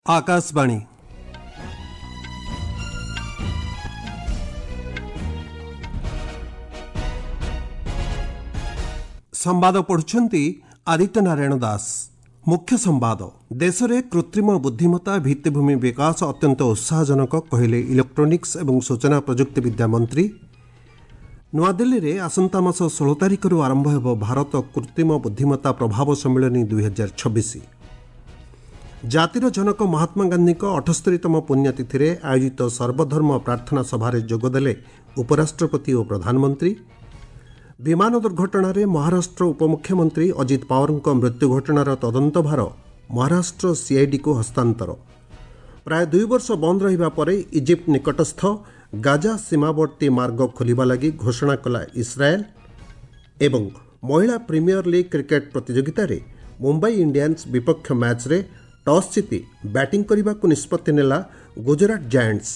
आकाशवाणी संवाद पढ़ुछंती आदित्य नारायण दास। मुख्य संवाद देश में कृत्रिम बुद्धिमत्ता भित्तिभूमि विकास अत्यंत उत्साहजनक कहले इलेक्ट्रोनिक्स एवं सूचना प्रजुक्ति विद्या मंत्री। नूआदिल्ली में आसंता मास 16 तारिख आरंभ हो भारत कृत्रिम बुद्धिमत्ता प्रभाव सम्मेलन 2026। जातिर जनक महात्मा गांधी 78तम पुण्यतिथि आयोजित सर्वधर्म प्रार्थना सभार जोगदेले उपराष्ट्रपति और प्रधानमंत्री। विमान दुर्घटना महाराष्ट्र उपमुख्यमंत्री अजित पवार मृत्यु घटनार तदंत भार महाराष्ट्र सीआईडी को हस्तांतर। प्राय 2 वर्ष बंद रहिबा परे इजिप्ट निकटस्थ गाजा सीमावर्ती मार्ग खोलिबा लगी घोषणा कला इस्राएल। एवं महिला प्रीमियर लीग क्रिकेट प्रतियोगिता रे मुंबई इंडियंस विपक्ष मैच रे टॉस जीति बैटिंग करने को निष्पत्ति नेला गुजरात जायंट्स।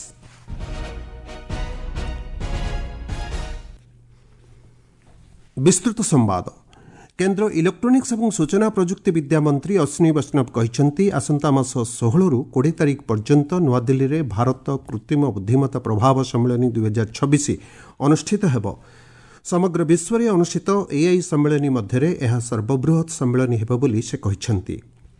विस्तृत संवाद। केंद्र इलेक्ट्रोनिक्स एवं सूचना प्रजुक्ति विद्या मंत्री अश्विनी वैष्णव कहते आसंता मास 16 रु 20 तारिख पर्यंत नूआदिल्ली में भारत कृत्रिम बुद्धिमत्ता प्रभाव सम्मेलन 2026 अनुष्ठित हेब। समग्र विश्व में अनुष्ठित एआई सम्मेलन मध्य यह सर्वबृहत सम्मेलन हेब बोली से कहते।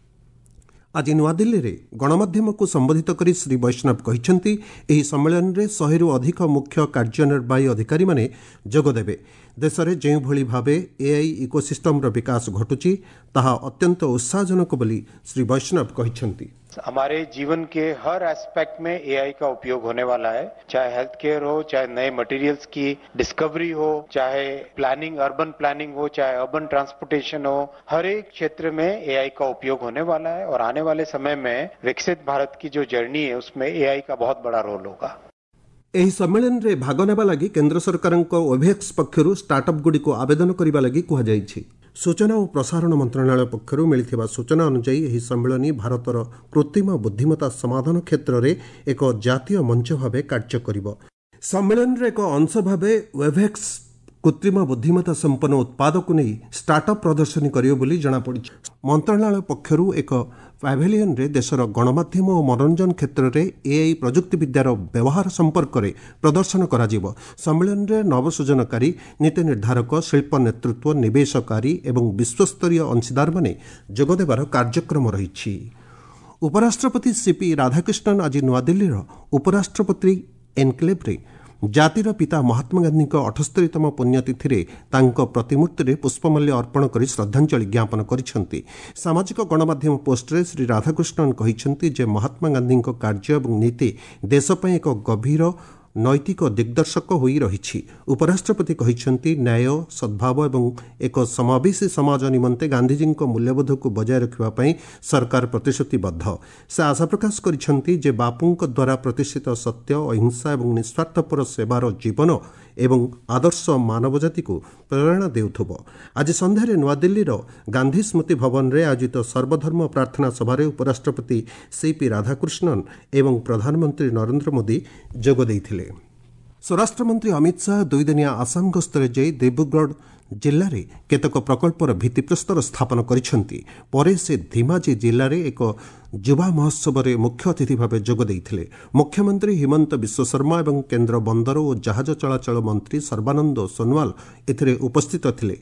आज नूआदिल्ली में गणमाध्यम को संबोधित कर श्री वैष्णव कहते यह सम्मेलन में 100 रु अधिक मुख्य कार्यनिर्वाही अधिकारी माने जोगदेवे। देश में जो भाव एआई इकोसिस्टम विकास घटुची ताहा अत्यंत उत्साहजनक बोली श्री वैष्णव कहते। हमारे जीवन के हर एस्पेक्ट में एआई का उपयोग होने वाला है, चाहे हेल्थ केयर हो, चाहे नए मटेरियल्स की डिस्कवरी हो, चाहे प्लानिंग अर्बन प्लानिंग हो, चाहे अर्बन ट्रांसपोर्टेशन हो, हर एक क्षेत्र में एआई का उपयोग होने वाला है। और आने वाले समय में विकसित भारत की जो जर्नी है उसमें एआई का बहुत बड़ा रोल होगा। एही सम्मेलन रे भाग नेबा लगी केंद्र सरकार ओभेक्स पक्षरु स्टार्टअप गुडी को आवेदन करबा लगी कहा जायछि। सूचना और प्रसारण मंत्रणालय पक्षरु मिलिथिबा सूचना अनुसार एही सम्मेलन भारतर कृत्रिम बुद्धिमत्ता समाधान क्षेत्र में एक जातीय मंच भाव कार्य करिबो। सम्मेलन रे एक अंश भाव ओभेक्स कृत्रिम बुद्धिमत्ता संपन्न उत्पाद को नहीं स्टार्टअप प्रदर्शनी करियो बोली जଣା पड़ी। मंत्रणालय पक्षरु एक पैवेलियन रे देशर गणमाध्यम और मनोरंजन क्षेत्र में एआई प्रजुक्ति विद्यार व्यवहार संपर्क में प्रदर्शन करा जिवो। सम्मेलन रे नवसृजनकारी नीति निर्धारक शिल्प नेतृत्व निवेशकारी एवं विश्वस्तरीय अंशीदार माने जोगदेबार कार्यक्रम रही। उपराष्ट्रपति सीपी राधाकृष्णन आज नूआदिल्ली उपराष्ट्रपति एनक्लेव रे जातिर पिता महात्मा गांधी 78तम पुण्यतिथि तांको प्रतिमूर्ति रे पुष्पमाल्य अर्पण कर श्रद्धांजलि ज्ञापन करिसेंती। सामाजिक गणमाध्यम पोस्टरे श्री राधाकृष्णन कहिसेंती जे महात्मा गांधी कार्य और नीति देश पई एक गभीर नैतिक दिग्दर्शक होई रहिछि। उपराष्ट्रपति कहिसेंती न्याय सद्भाव एवं एक समावेशी समाज निमंते गांधीजी मूल्यबोध को बजाय रखिबा पई सरकार प्रतिश्रुतिबद्ध। से आशा प्रकाश करिसेंती जे बापूंक द्वारा प्रतिष्ठित सत्य अहिंसा एवं निस्वार्थपर सेवार जीवन एवं आदर्श मानव जाति को प्रेरणा देउथबो। आज संध्यारे नूआदिल्ली गांधी स्मृति भवन रे आयोजित सर्वधर्म प्रार्थना सभारे उपराष्ट्रपति सीपी राधाकृष्णन एवं प्रधानमंत्री नरेंद्र मोदी जोग देइथिले। स्वराष्ट्र मंत्री अमित शाह 2 दिनिया आसाम गस्तरे जाई दिब्रुगढ़ जिले में केतक प्रकल्पर भित्तिप्रस्तर स्थापन करिसेंती। परे से धेमाजी जिले में एक युवा महोत्सव में मुख्य अतिथि भाव जोग देइथिले। मुख्यमंत्री हिमंत बिश्व शर्मा एवं केंद्र बंदर और जहाज चलाचल मंत्री सर्बानंद सोनोवाल एथिरे उपस्थित थिले।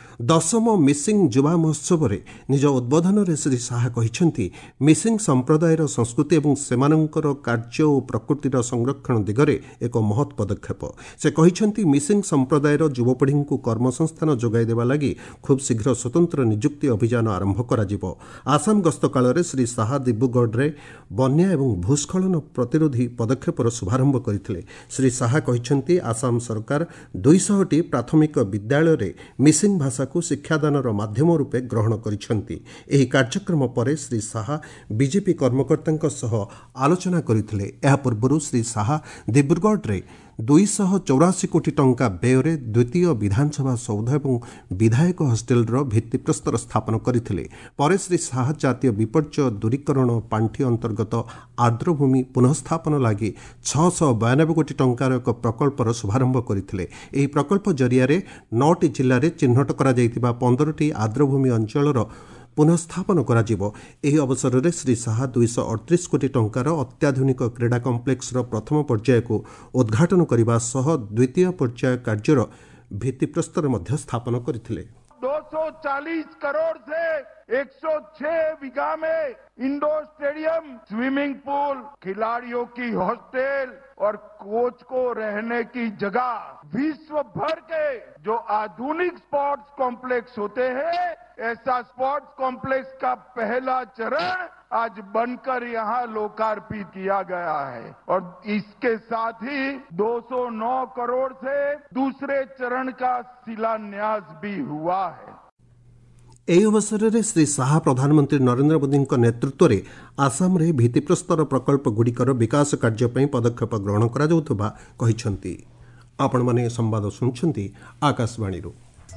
10म मिसिंग युवा महोत्सव में निज उद्बोधन में श्री शाह कहते मिसिंग संप्रदायर संस्कृति और सेमानंकर कार्य और प्रकृतिर संरक्षण दिगरे एक महत् पदक्षेप। से कहते मिसिंग संप्रदायर युवपीढ़ी को कर्मसंस्थान जोगाई देवा लगी खूब शीघ्र स्वतंत्र नियुक्ति अभियान आरंभ करा। आसाम गस्त काल श्री शाह दिब्रुगढ़ में बन्या एवं भूस्खलन प्रतिरोधी पदक्षेपर शुभारंभ करते। श्री शाह कहते आसाम सरकार 200टी प्राथमिक विद्यालय में मिसिंग भाषा को शिक्षादानर माध्यम रूपे ग्रहण करिसेंती। एही कार्यक्रम परे श्री शाह बीजेपी कर्मकर्तांक सह आलोचना करथिले। एहा पूर्वरु श्री शाह दिब्रुगढ़ रे 284 कोटी टंका व्यय द्वितीय विधानसभा सौध और विधायक हॉस्टेल भित्तिप्रस्तर स्थापन करथिले। परे श्री शाह जातीय विपर्यय दूरीकरण पांठी अंतर्गत आर्द्रभूमि पुनःस्थापन लगी 692 कोटी टंकार एक प्रकल्पर शुभारंभ करथिले। एही प्रकल्प जरिया 9टी जिले में चिन्हट करा 15टी आर्द्रभूमि अंचलर पुनःस्थापन କରାଯିବ। ଏହି ଅବସରରେ ଶ୍ରୀ ଶାହା 238 କୋଟି ଟଙ୍କାର ଅତ୍ୟାଧୁନିକ କ୍ରୀଡ଼ା କମ୍ପ୍ଲେକ୍ସର ପ୍ରଥମ ପର୍ଯ୍ୟାୟକୁ ଉଦ୍ଘାଟନ କରିବା ସହ ଦ୍ୱିତୀୟ ପର୍ଯ୍ୟାୟ କାର୍ଯ୍ୟର ଭିତ୍ତିପ୍ରସ୍ତର ମଧ୍ୟ ସ୍ଥାପନ କରିଥିଲେ। 240 करोड़ से 106 बीघा में इंडोर स्टेडियम, स्विमिंग पूल, खिलाड़ियों की हॉस्टल और कोच को रहने की जगह, विश्व भर के जो आधुनिक स्पोर्ट्स कॉम्प्लेक्स होते हैं, ऐसा स्पोर्ट्स कॉम्प्लेक्स का पहला चरण आज बनकर यहाँ लोकार्पित किया गया है और इसके साथ ही 209 करोड़ से दूसरे चरण का शिलान्यास भी हुआ है। ଏହି ଅବସରରେ ଶ୍ରୀ ଶାହା ପ୍ରଧାନମନ୍ତ୍ରୀ ନରେନ୍ଦ୍ର ମୋଦିଙ୍କ ନେତୃତ୍ୱରେ ଆସାମରେ ଭିତ୍ତିପ୍ରସ୍ତର ପ୍ରକଳ୍ପଗୁଡ଼ିକର ବିକାଶ କାର୍ଯ୍ୟ ପାଇଁ ପଦକ୍ଷେପ ଗ୍ରହଣ କରାଯାଉଥିବା କହିଛନ୍ତି। ଆପଣମାନେ ସମ୍ବାଦ ଶୁଣୁଛନ୍ତି ଆକାଶବାଣୀରୁ।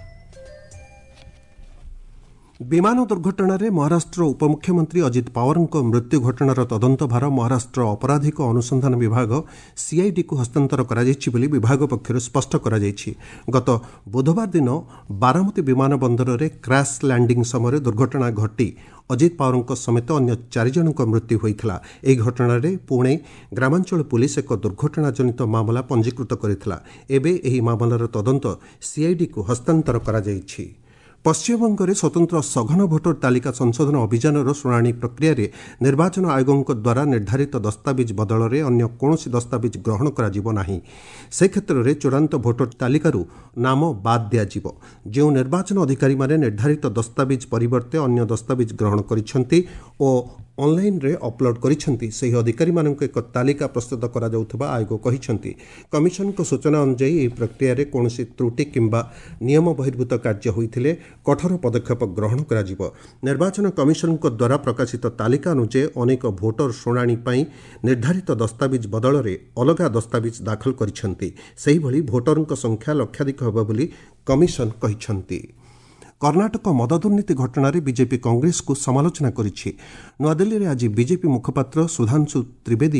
ବିମାନ ଦୁର୍ଘଟଣାରେ ମହାରାଷ୍ଟ୍ର ଉପମୁଖ୍ୟମନ୍ତ୍ରୀ ଅଜିତ ପାୱାରଙ୍କ ମୃତ୍ୟୁ ଘଟଣାର ତଦନ୍ତ ଭାର ମହାରାଷ୍ଟ୍ର ଅପରାଧିକ ଅନୁସନ୍ଧାନ ବିଭାଗ ସିଆଇଡିକୁ ହସ୍ତାନ୍ତର କରାଯାଇଛି ବୋଲି ବିଭାଗ ପକ୍ଷରୁ ସ୍ପଷ୍ଟ କରାଯାଇଛି। ଗତ ବୁଧବାର ଦିନ ବାରାମତୀ ବିମାନ ବନ୍ଦରରେ କ୍ରାସ୍ ଲ୍ୟାଣ୍ଡିଂ ସମୟରେ ଦୁର୍ଘଟଣା ଘଟି ଅଜିତ ପାୱାରଙ୍କ ସମେତ ଅନ୍ୟ 4 ଜଣଙ୍କ ମୃତ୍ୟୁ ହୋଇଥିଲା। ଏହି ଘଟଣାରେ ପୁଣେ ଗ୍ରାମାଞ୍ଚଳ ପୁଲିସ୍ ଏକ ଦୁର୍ଘଟଣାଜନିତ ମାମଲା ପଞ୍ଜୀକୃତ କରିଥିଲା। ଏବେ ଏହି ମାମଲାର ତଦନ୍ତ ସିଆଇଡିକୁ ହସ୍ତାନ୍ତର କରାଯାଇଛି। ପଶ୍ଚିମବଙ୍ଗରେ ସ୍ୱତନ୍ତ୍ର ସଘନ ଭୋଟର ତାଲିକା ସଂଶୋଧନ ଅଭିଯାନର ଶୁଣାଣି ପ୍ରକ୍ରିୟାରେ ନିର୍ବାଚନ ଆୟୋଗଙ୍କ ଦ୍ୱାରା ନିର୍ଦ୍ଧାରିତ ଦସ୍ତାବିଜ ବଦଳରେ ଅନ୍ୟ କୌଣସି ଦସ୍ତାବିଜ ଗ୍ରହଣ କରାଯିବ ନାହିଁ। ସେ କ୍ଷେତ୍ରରେ ଚୂଡ଼ାନ୍ତ ଭୋଟର ତାଲିକାରୁ ନାମ ବାଦ୍ ଦିଆଯିବ। ଯେଉଁ ନିର୍ବାଚନ ଅଧିକାରୀମାନେ ନିର୍ଦ୍ଧାରିତ ଦସ୍ତାବିଜ ପରିବର୍ତ୍ତେ ଅନ୍ୟ ଦସ୍ତାବିଜ ଗ୍ରହଣ କରିଛନ୍ତି ଓ ଅନଲାଇନ୍ରେ ଅପଲୋଡ୍ କରିଛନ୍ତି, ସେହି ଅଧିକାରୀମାନଙ୍କୁ ଏକ ତାଲିକା ପ୍ରସ୍ତୁତ କରାଯାଉଥିବା ଆୟୋଗ କହିଛନ୍ତି। କମିଶନଙ୍କ ସୂଚନା ଅନୁଯାୟୀ ଏହି ପ୍ରକ୍ରିୟାରେ କୌଣସି ତ୍ରୁଟି କିମ୍ବା ନିୟମ ବହିର୍ଭୂତ କାର୍ଯ୍ୟ ହୋଇଥିଲେ କଠୋର ପଦକ୍ଷେପ ଗ୍ରହଣ କରାଯିବ। ନିର୍ବାଚନ କମିଶନଙ୍କ ଦ୍ୱାରା ପ୍ରକାଶିତ ତାଲିକା ଅନୁଯାୟୀ ଅନେକ ଭୋଟର ଶୁଣାଣି ପାଇଁ ନିର୍ଦ୍ଧାରିତ ଦସ୍ତାବିଜ ବଦଳରେ ଅଲଗା ଦସ୍ତାବିଜ ଦାଖଲ କରିଛନ୍ତି। ସେହିଭଳି ଭୋଟରଙ୍କ ସଂଖ୍ୟା ଲକ୍ଷାଧିକ ହେବ ବୋଲି କମିଶନ କହିଛନ୍ତି। କର୍ଣ୍ଣାଟକ ମଦ ଦୁର୍ନୀତି ଘଟଣାରେ ବିଜେପି କଂଗ୍ରେସକୁ ସମାଲୋଚନା କରିଛି। ନୂଆଦିଲ୍ଲୀରେ ଆଜି ବିଜେପି ମୁଖପାତ୍ର ସୁଧାଂଶୁ ତ୍ରିବେଦୀ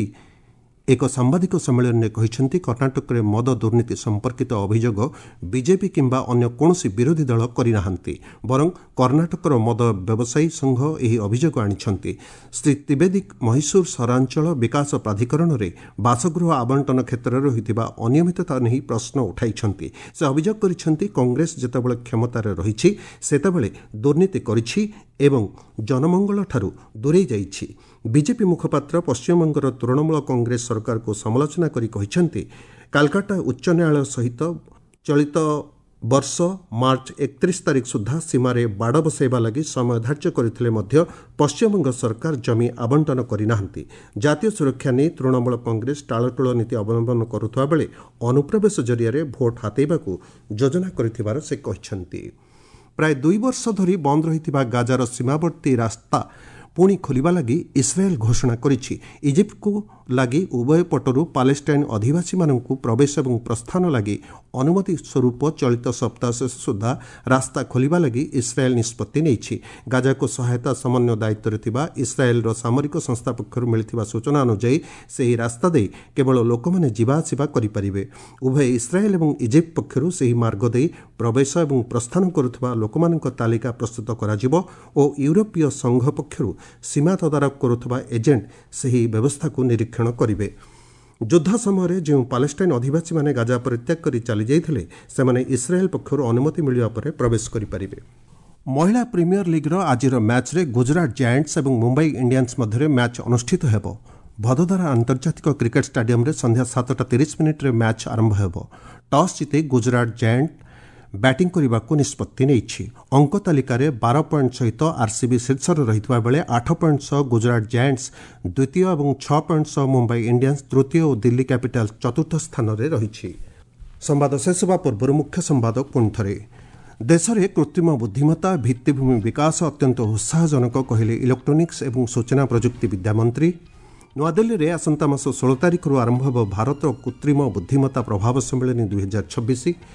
ଏକ ସାମ୍ବାଦିକ ସମ୍ମିଳନୀରେ କହିଛନ୍ତି, କର୍ଣ୍ଣାଟକରେ ମଦ ଦୁର୍ନୀତି ସମ୍ପର୍କିତ ଅଭିଯୋଗ ବିଜେପି କିମ୍ବା ଅନ୍ୟ କୌଣସି ବିରୋଧୀ ଦଳ କରିନାହାନ୍ତି, ବରଂ କର୍ଣ୍ଣାଟକର ମଦ ବ୍ୟବସାୟୀ ସଂଘ ଏହି ଅଭିଯୋଗ ଆଣିଛନ୍ତି। ଶ୍ରୀ ତ୍ରିବେଦୀ ମହୀଶୂର ସହରାଞ୍ଚଳ ବିକାଶ ପ୍ରାଧିକରଣରେ ବାସଗୃହ ଆବଣ୍ଟନ କ୍ଷେତ୍ରରେ ହୋଇଥିବା ଅନିୟମିତତା ନେଇ ପ୍ରଶ୍ନ ଉଠାଇଛନ୍ତି। ସେ ଅଭିଯୋଗ କରିଛନ୍ତି, କଂଗ୍ରେସ ଯେତେବେଳେ କ୍ଷମତାରେ ରହିଛି ସେତେବେଳେ ଦୁର୍ନୀତି କରିଛି ଏବଂ ଜନମଙ୍ଗଳଠାରୁ ଦୂରେଇ ଯାଇଛି। ବିଜେପି ମୁଖପାତ୍ର ପଶ୍ଚିମବଙ୍ଗର ତୃଣମୂଳ କଂଗ୍ରେସ ସରକାରକୁ ସମାଲୋଚନା କରି କହିଛନ୍ତି, କାଲକାଟା ଉଚ୍ଚ ନ୍ୟାୟାଳୟ ସହିତ ଚଳିତ ବର୍ଷ ମାର୍ଚ୍ଚ 31 ତାରିଖ ସୁଦ୍ଧା ସୀମାରେ ବାଡ଼ ବସାଇବା ଲାଗି ସମୟ ଧାର୍ଯ୍ୟ କରିଥିଲେ ମଧ୍ୟ ପଶ୍ଚିମବଙ୍ଗ ସରକାର ଜମି ଆବଣ୍ଟନ କରିନାହାନ୍ତି। ଜାତୀୟ ସୁରକ୍ଷା ନେଇ ତୃଣମୂଳ କଂଗ୍ରେସ ଟାଳଟୁଳ ନୀତି ଅବଲମ୍ବନ କରୁଥିବା ବେଳେ ଅନୁପ୍ରବେଶ ଜରିଆରେ ଭୋଟ ହାତେଇବାକୁ ଯୋଜନା କରିଥିବାର ସେ କହିଛନ୍ତି। ପ୍ରାୟ 2 ବର୍ଷ ଧରି ବନ୍ଦ ରହିଥିବା ଗାଜାର ସୀମାବର୍ତ୍ତୀ ରାସ୍ତା ପୁଣି ଖୋଲିବା ଲାଗି ଇସ୍ରାଏଲ ଘୋଷଣା କରିଛି। ଇଜିପ୍ଟକୁ ଲାଗି ଉଭୟ ପଟରୁ ପାଲେଷ୍ଟାଇନ୍ ଅଧିବାସୀମାନଙ୍କୁ ପ୍ରବେଶ ଏବଂ ପ୍ରସ୍ଥାନ ଲାଗି ଅନୁମତି ସ୍ୱରୂପ ଚଳିତ ସପ୍ତାହ ଶେଷ ସୁଦ୍ଧା ରାସ୍ତା ଖୋଲିବା ଲାଗି ଇସ୍ରାଏଲ ନିଷ୍ପତ୍ତି ନେଇଛି। ଗାଜାକୁ ସହାୟତା ସମନ୍ୱୟ ଦାୟିତ୍ୱରେ ଥିବା ଇସ୍ରାଏଲର ସାମରିକ ସଂସ୍ଥା ପକ୍ଷରୁ ମିଳିଥିବା ସୂଚନା ଅନୁଯାୟୀ ସେହି ରାସ୍ତା ଦେଇ କେବଳ ଲୋକମାନେ ଯିବା ଆସିବା କରିପାରିବେ। ଉଭୟ ଇସ୍ରାଏଲ ଏବଂ ଇଜିପ୍ଟ ପକ୍ଷରୁ ସେହି ମାର୍ଗ ଦେଇ ପ୍ରବେଶ ଏବଂ ପ୍ରସ୍ଥାନ କରୁଥିବା ଲୋକମାନଙ୍କ ତାଲିକା ପ୍ରସ୍ତୁତ କରାଯିବ ଓ ୟୁରୋପୀୟ ସଂଘ ପକ୍ଷରୁ ସୀମା ତଦାରଖ କରୁଥିବା ଏଜେଣ୍ଟ ସେହି ବ୍ୟବସ୍ଥାକୁ ନିରୀକ୍ଷଣ କରିବେ। ଯୁଦ୍ଧ ସମୟରେ ଯେଉଁ ପାଲେଷ୍ଟାଇନ୍ ଅଧିବାସୀମାନେ ଗାଜା ପରିତ୍ୟାଗ କରି ଚାଲିଯାଇଥିଲେ, ସେମାନେ ଇସ୍ରାଏଲ ପକ୍ଷରୁ ଅନୁମତି ମିଳିବା ପରେ ପ୍ରବେଶ କରିପାରିବେ। ମହିଳା ପ୍ରିମିୟର ଲିଗ୍ର ଆଜିର ମ୍ୟାଚ୍ରେ ଗୁଜରାଟ ଜାୟାଣ୍ଟସ୍ ଏବଂ ମୁମ୍ବାଇ ଇଣ୍ଡିଆନ୍ସ ମଧ୍ୟରେ ମ୍ୟାଚ୍ ଅନୁଷ୍ଠିତ ହେବ। ଭଦୋଦରା ଆନ୍ତର୍ଜାତିକ କ୍ରିକେଟ୍ ଷ୍ଟାଡିୟମରେ ସନ୍ଧ୍ୟା 7:30 ମ୍ୟାଚ୍ ଆରମ୍ଭ ହେବ। ଟସ୍ ଜିତି ଗୁଜରାଟ ଜାୟାଣ୍ଟ ବ୍ୟାଟିଂ କରିବାକୁ ନିଷ୍ପତ୍ତି ନେଇଛି। ଅଙ୍କ ତାଲିକାରେ 12 ପଏଣ୍ଟ ସହିତ ଆର୍ସିବି ଶୀର୍ଷରେ ରହିଥିବା ବେଳେ 8 ପଏଣ୍ଟ ସହ ଗୁଜରାଟ ଜାୟାଣ୍ଟସ୍ ଦ୍ୱିତୀୟ ଏବଂ 6 ପଏଣ୍ଟ ସହ ମୁମ୍ବାଇ ଇଣ୍ଡିଆନ୍ସ ତୃତୀୟ ଓ ଦିଲ୍ଲୀ କ୍ୟାପିଟାଲ୍ସ ଚତୁର୍ଥ ସ୍ଥାନରେ ରହିଛି। ସମ୍ବାଦ ଶେଷ ହେବା ପୂର୍ବରୁ ମୁଖ୍ୟ ସମ୍ବାଦ ପୁଣିଥରେ। ଦେଶରେ କୃତ୍ରିମ ବୁଦ୍ଧିମତ୍ତା ଭିତ୍ତିଭୂମି ବିକାଶ ଅତ୍ୟନ୍ତ ଉତ୍ସାହଜନକ କହିଲେ ଇଲେକ୍ଟ୍ରୋନିକ୍ସ ଏବଂ ସୂଚନା ପ୍ରଯୁକ୍ତି ବିଦ୍ୟା ମନ୍ତ୍ରୀ। ନୂଆଦିଲ୍ଲୀରେ ଆସନ୍ତା ମାସ 16 ତାରିଖରୁ ଆରମ୍ଭ ହେବ ଭାରତ କୃତ୍ରିମ ବୁଦ୍ଧିମତ୍ତା ପ୍ରଭାବ ସମ୍ମିଳନୀ 2026।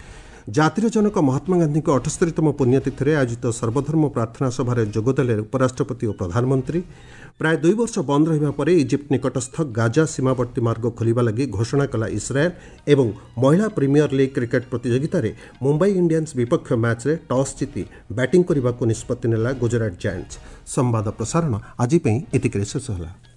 ଜାତିର ଜନକ ମହାତ୍ମା ଗାନ୍ଧୀଙ୍କ 78ତମ ପୁଣ୍ୟତିଥିରେ ଆୟୋଜିତ ସର୍ବଧର୍ମ ପ୍ରାର୍ଥନା ସଭାରେ ଯୋଗଦେଲେ ଉପରାଷ୍ଟ୍ରପତି ଓ ପ୍ରଧାନମନ୍ତ୍ରୀ। ପ୍ରାୟ 2 ବର୍ଷ ବନ୍ଦ ରହିବା ପରେ ଇଜିପ୍ଟ ନିକଟସ୍ଥ ଗାଜା ସୀମାବର୍ତ୍ତୀ ମାର୍ଗ ଖୋଲିବା ଲାଗି ଘୋଷଣା କଲା ଇସ୍ରାଏଲ୍ ଏବଂ ମହିଳା ପ୍ରିମିୟର ଲିଗ୍ କ୍ରିକେଟ୍ ପ୍ରତିଯୋଗିତାରେ ମୁମ୍ବାଇ ଇଣ୍ଡିଆନ୍ସ ବିପକ୍ଷ ମ୍ୟାଚ୍ରେ ଟସ୍ ଜିତି ବ୍ୟାଟିଂ କରିବାକୁ ନିଷ୍ପତ୍ତି ନେଲା ଗୁଜରାଟ ଜାୟଣ୍ଟସ୍। ସମ୍ବାଦ ପ୍ରସାରଣ ଆଜି ପାଇଁ ଏତିକିରେ ଶେଷ ହେଲା।